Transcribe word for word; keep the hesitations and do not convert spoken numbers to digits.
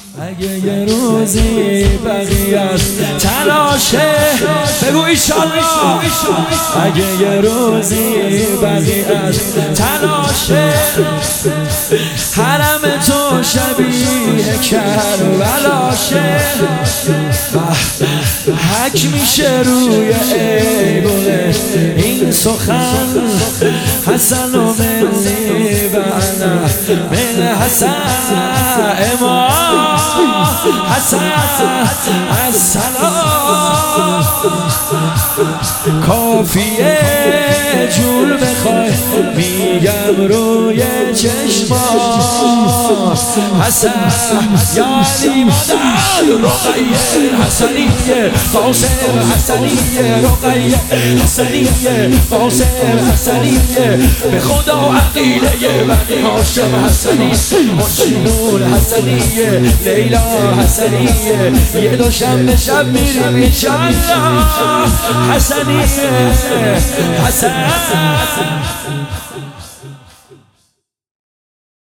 اگه یه روزی بقیه از تلاشه بگو ایشالله، اگه یه روزی بقیه از تلاشه حرم تو شبیه کربلاشه حک میشه روی عیبونه این سخن حسن و منی و انا من حسن امام حسن السلام کافیه جول بخوای میگم روی چشما حسن یا علی مادر رقیه حسنیه قاسم حسنیه رقیه حسنیه قاسم حسنیه به خدا عقیله بنی هاشم حسنی مجنون حسنیه لیلا حسنیه یه دوشنبه شب میریم انشالله حسنیه حسن